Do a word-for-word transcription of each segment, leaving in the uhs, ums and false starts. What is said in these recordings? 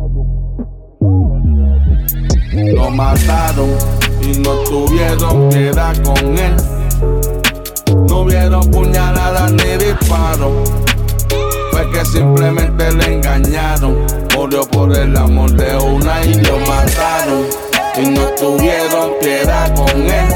Lo mataron y no tuvieron piedad con él. No hubieron puñaladas ni disparos. Fue que simplemente le engañaron. Murió por el amor de una y lo mataron. Y no tuvieron piedad con él.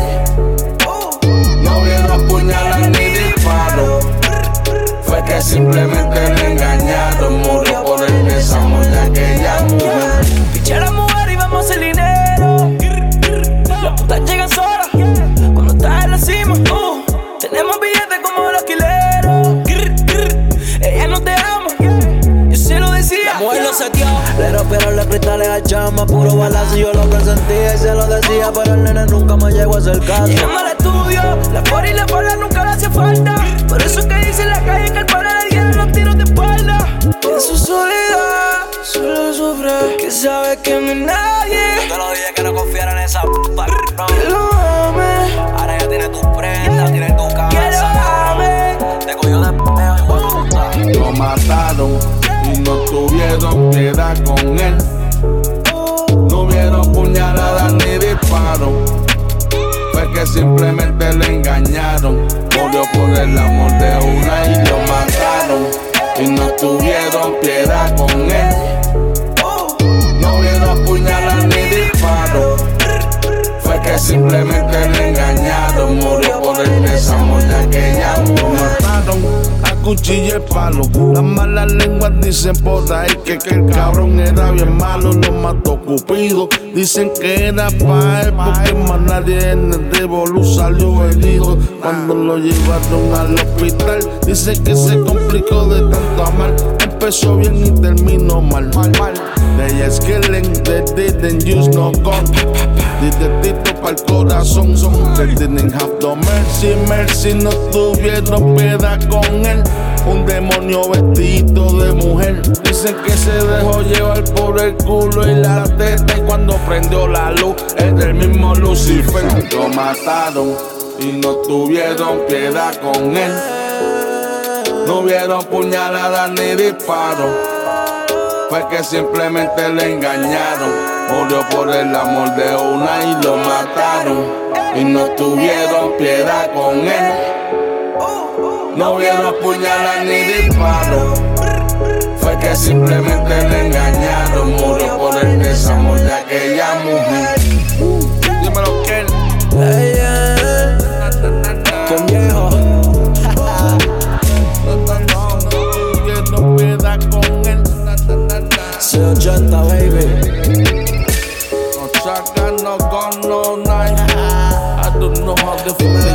No hubieron puñaladas ni disparos. Fue que simplemente le engañaron. Murió por el desamor de aquella mujer. Piché a la mujer y vamos a hacer dinero. Las putas llegan solas cuando estás en la cima. Uh, tenemos billetes como los alquileros. Ella no te ama, yo se lo decía. La mujer lo saqueó. Le rompieron los cristales a chama. Puro balazo yo lo presentía y se lo decía. Pero el nene nunca me llegó a hacer caso. Llegamos al estudio, la por y la bola nunca le hace falta. Por eso que dice en la calle que el pana le dieron los tiros de espalda. En su soledad solo sufre, que sabe que no es nadie. Yo te lo dije que no confiara en esa p***, Que lo ame, ahora ya tiene tu prenda, tiene tu que cabeza. lo ame. Te cogió de p***, hijo de puta. Lo mataron y no tuvieron piedad con él. No hubieron puñaladas ni disparos. Fue que simplemente le engañaron. Murió por el amor de una y lo mataron. Y no tuvieron piedad con él. No hubieron puñaladas ni disparos. Fue que simplemente le engañaron. Murió por el desamor de aquella mujer. Lo mataron a cuchillo y palo. Las malas lenguas dicen por ahí que, que el cabrón era bien malo. Lo mató Cupido. Dicen que era pa' él porque más nadie en el Revolú salió herido. Cuando lo llevaron al hospital, dicen que se complicó de tanto amar. Empezó bien y terminó mal. They just killing, they didn't use no gun. Directito pa'l corazón. They didn't have no mercy, mercy. No tuvieron piedad con él. Un demonio vestido de mujer. Dicen que se dejó llevar por el culo y la teta. Y cuando prendió la luz, era el mismo Lucifer. Lo mataron y no tuvieron piedad con él. No hubieron puñaladas ni disparos. Fue que simplemente le engañaron. Murió por el amor de una y lo mataron. Y no tuvieron piedad con él. No hubieron puñaladas ni disparos. Fue que simplemente le engañaron. Murió por el desamor de aquella mujer. Dímelo, Ken. Hey, yeah. Qué viejo. No piedad con él. C ochenta, baby. No shotgun, no gun, no knife. I don't know how to feel.